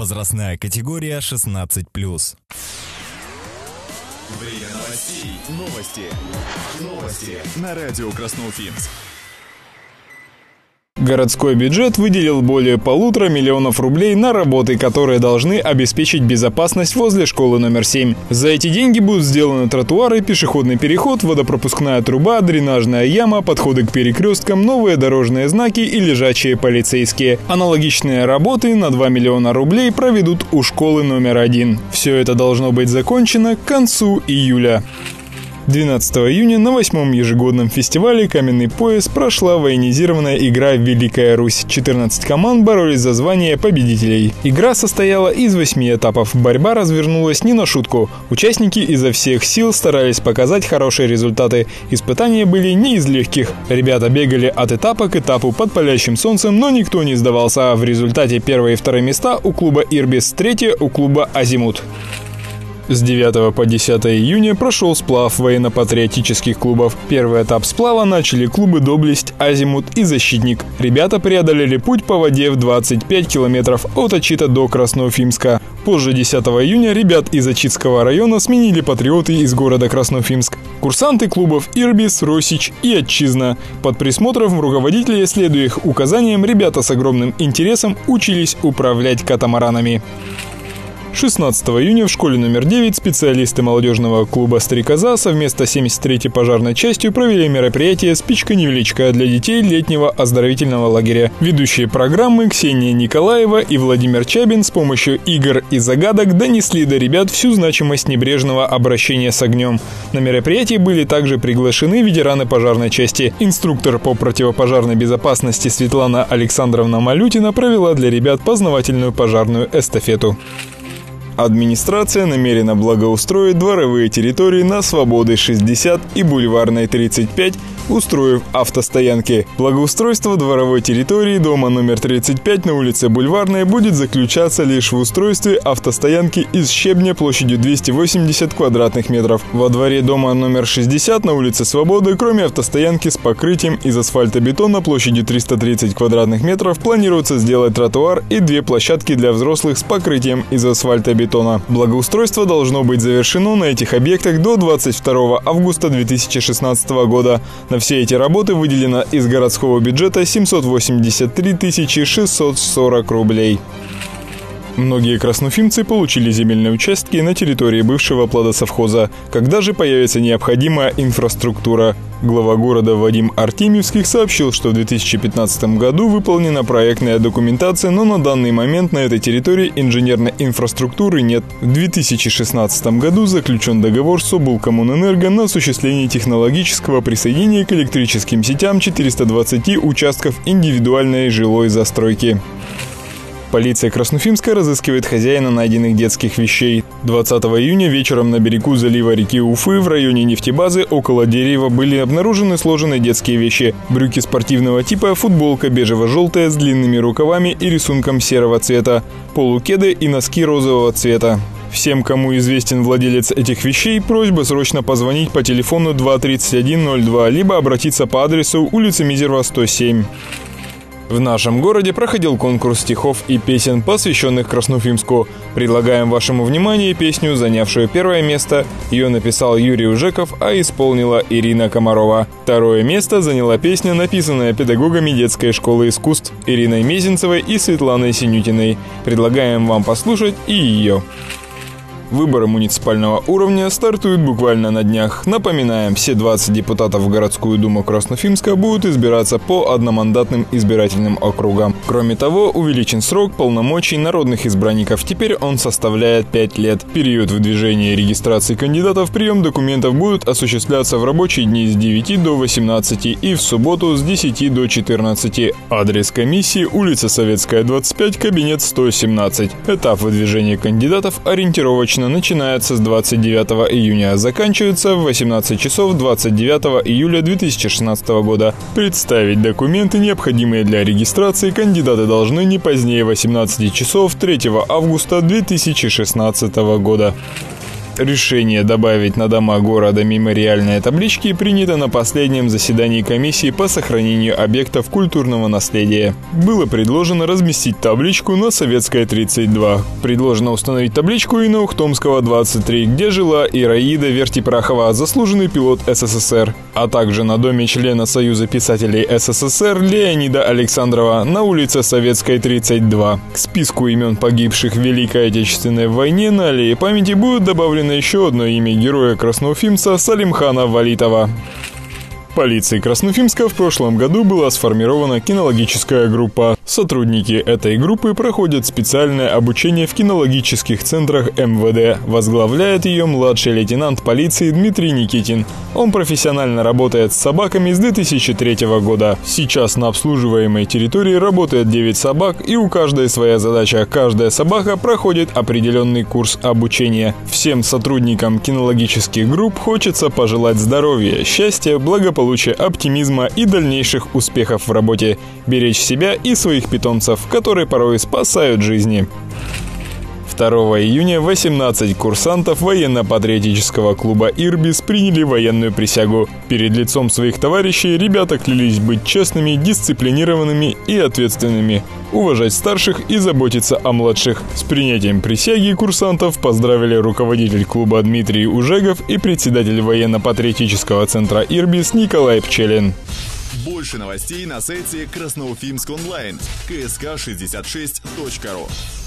Возрастная категория 16+. Время новостей. Новости на радио Красноуфимск. Городской бюджет выделил более 1,5 миллиона рублей на работы, которые должны обеспечить безопасность возле школы номер 7. За эти деньги будут сделаны тротуары, пешеходный переход, водопропускная труба, дренажная яма, подходы к перекресткам, новые дорожные знаки и лежачие полицейские. Аналогичные работы на 2 миллиона рублей проведут у школы номер 1. Все это должно быть закончено к концу июля. 12 июня на 8-м ежегодном фестивале «Каменный пояс» прошла военизированная игра «Великая Русь». 14 команд боролись за звание победителей. Игра состояла из 8 этапов. Борьба развернулась не на шутку. Участники изо всех сил старались показать хорошие результаты. Испытания были не из легких. Ребята бегали от этапа к этапу под палящим солнцем, но никто не сдавался. В результате первые и вторые места у клуба «Ирбис», третье у клуба «Азимут». С 9 по 10 июня прошел сплав военно-патриотических клубов. Первый этап сплава начали клубы «Доблесть», «Азимут» и «Защитник». Ребята преодолели путь по воде в 25 километров от Ачита до Красноуфимска. Позже 10 июня ребят из Ачитского района сменили патриоты из города Красноуфимск. Курсанты клубов «Ирбис», «Росич» и «Отчизна». Под присмотром руководителей, следуя их указаниям, ребята с огромным интересом учились управлять катамаранами. 16 июня в школе номер 9 специалисты молодежного клуба «Стрекоза» совместно с 73-й пожарной частью провели мероприятие «Спичка-невеличка» для детей летнего оздоровительного лагеря. Ведущие программы Ксения Николаева и Владимир Чабин с помощью игр и загадок донесли до ребят всю значимость небрежного обращения с огнем. На мероприятии были также приглашены ветераны пожарной части. Инструктор по противопожарной безопасности Светлана Александровна Малютина провела для ребят познавательную пожарную эстафету. Администрация намерена благоустроить дворовые территории на Свободы 60 и Бульварной 35, устроив автостоянки. Благоустройство дворовой территории дома номер 35 на улице Бульварной будет заключаться лишь в устройстве автостоянки из щебня площадью 280 квадратных метров. Во дворе дома номер 60 на улице Свободы, кроме автостоянки с покрытием из асфальтобетона площадью 330 квадратных метров, планируется сделать тротуар и 2 площадки для взрослых с покрытием из асфальтобетона. Благоустройство должно быть завершено на этих объектах до 22 августа 2016 года. На все эти работы выделено из городского бюджета 783 640 рублей. Многие красноуфимцы получили земельные участки на территории бывшего плодосовхоза. Когда же появится необходимая инфраструктура? Глава города Вадим Артемьевских сообщил, что в 2015 году выполнена проектная документация, но на данный момент на этой территории инженерной инфраструктуры нет. В 2016 году заключен договор с облкоммунэнерго на осуществление технологического присоединения к электрическим сетям 420 участков индивидуальной жилой застройки. Полиция Красноуфимска разыскивает хозяина найденных детских вещей. 20 июня вечером на берегу залива реки Уфы в районе нефтебазы около дерева были обнаружены сложенные детские вещи. Брюки спортивного типа, футболка бежево-желтая с длинными рукавами и рисунком серого цвета, полукеды и носки розового цвета. Всем, кому известен владелец этих вещей, просьба срочно позвонить по телефону 23102, либо обратиться по адресу улица Мизерова, 107. В нашем городе проходил конкурс стихов и песен, посвященных Красноуфимску. Предлагаем вашему вниманию песню, занявшую первое место. Ее написал Юрий Ужеков, а исполнила Ирина Комарова. Второе место заняла песня, написанная педагогами детской школы искусств Ириной Мезенцевой и Светланой Синютиной. Предлагаем вам послушать и ее. Выборы муниципального уровня стартуют буквально на днях. Напоминаем, все 20 депутатов в городскую думу Красноуфимска будут избираться по одномандатным избирательным округам. Кроме того, увеличен срок полномочий народных избранников. Теперь он составляет 5 лет. Период выдвижения и регистрации кандидатов, прием документов будут осуществляться в рабочие дни с 9 до 18 и в субботу с 10 до 14. Адрес комиссии: улица Советская, 25, кабинет 117. Этап выдвижения кандидатов ориентировочно начинается с 29 июня, заканчивается в 18 часов 29 июля 2016 года. Представить документы, необходимые для регистрации, кандидаты должны не позднее 18 часов 3 августа 2016 года. Решение добавить на дома города мемориальные таблички принято на последнем заседании комиссии по сохранению объектов культурного наследия. Было предложено разместить табличку на Советской 32. Предложено установить табличку и на Ухтомского 23, где жила Ираида Вертипрахова, заслуженный пилот СССР, а также на доме члена Союза писателей СССР Леонида Александрова на улице Советской 32. К списку имен погибших в Великой Отечественной войне на аллее памяти будет добавлено еще одно имя героя красноуфимца Салимхана Валитова. Полицией Красноуфимска в прошлом году была сформирована кинологическая группа. Сотрудники этой группы проходят специальное обучение в кинологических центрах МВД. Возглавляет ее младший лейтенант полиции Дмитрий Никитин. Он профессионально работает с собаками с 2003 года. Сейчас на обслуживаемой территории работает 9 собак, и у каждой своя задача. Каждая собака проходит определенный курс обучения. Всем сотрудникам кинологических групп хочется пожелать здоровья, счастья, благополучия, оптимизма и дальнейших успехов в работе. Беречь себя и своих питомцев, которые порой спасают жизни. 2 июня 18 курсантов военно-патриотического клуба «Ирбис» приняли военную присягу. Перед лицом своих товарищей ребята клялись быть честными, дисциплинированными и ответственными, уважать старших и заботиться о младших. С принятием присяги курсантов поздравили руководитель клуба Дмитрий Ужегов и председатель военно-патриотического центра «Ирбис» Николай Пчелин. Больше новостей на сайте Красноуфимск онлайн. ksk66.ru